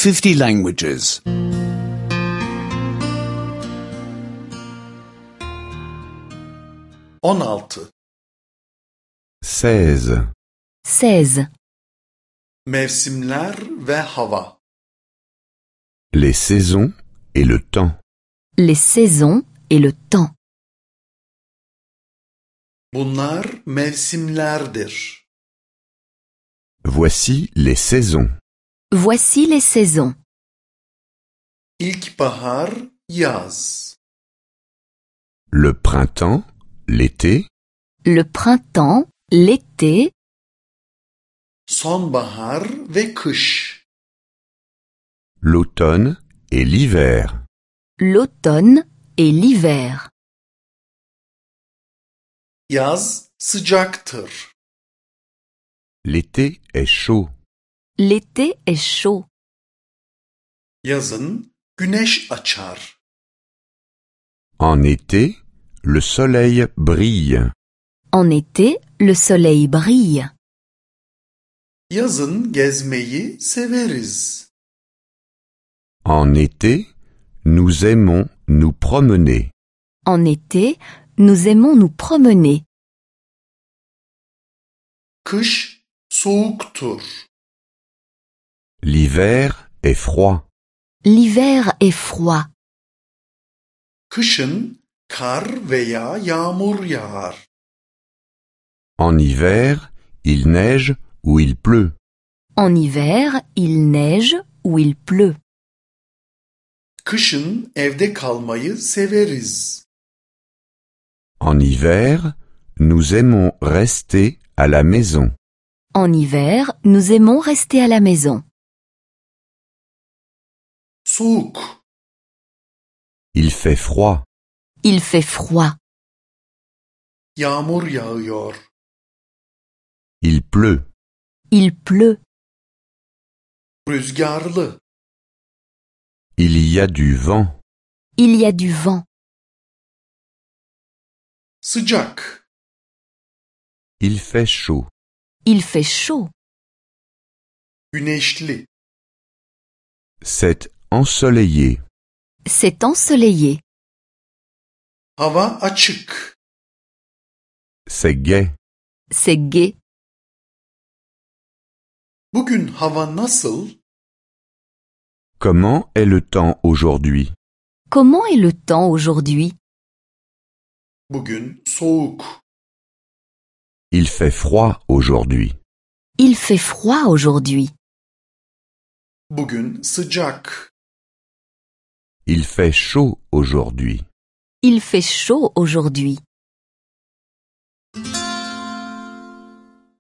50 languages. 16. 16. 16. Mevsimler ve hava. Les saisons et le temps. Les saisons et le temps. Bunlar mevsimlerdir. Voici les saisons. Voici les saisons. İlkbahar, yaz. Le printemps, l'été, Le printemps, l'été, Sonbahar ve kış. l'automne et l'hiver. l'automne et l'hiver. Yaz sıcaktır. L'été est chaud. L'été est chaud. Yazın güneş açar. En été, le soleil brille. En été, le soleil brille. Yazın gezmeyi severiz. En été, nous aimons nous promener. En été, nous aimons nous promener. Kış soğuktur. L'hiver est froid. L'hiver est froid. Kışın kar veya yağmur yağar. En hiver, il neige ou il pleut. En hiver, il neige ou il pleut. Kışın evde kalmayı severiz. En hiver, nous aimons rester à la maison. En hiver, nous aimons rester à la maison. Soğuk. Il fait froid. Il fait froid. Yağmur yağıyor. Il pleut. Il pleut. Rüzgarlı. Il y a du vent. Il y a du vent. Sıcak. Il fait chaud. Il fait chaud. Güneşli. C'est ensoleillé. C'est ensoleillé. Hava açık. C'est gai. C'est gai. Bugün hava nasıl? Comment est le temps aujourd'hui? Comment est le temps aujourd'hui? Bugün soğuk. Il fait froid aujourd'hui. Il fait froid aujourd'hui. Bugün sıcak. Il fait chaud aujourd'hui. Il fait chaud aujourd'hui.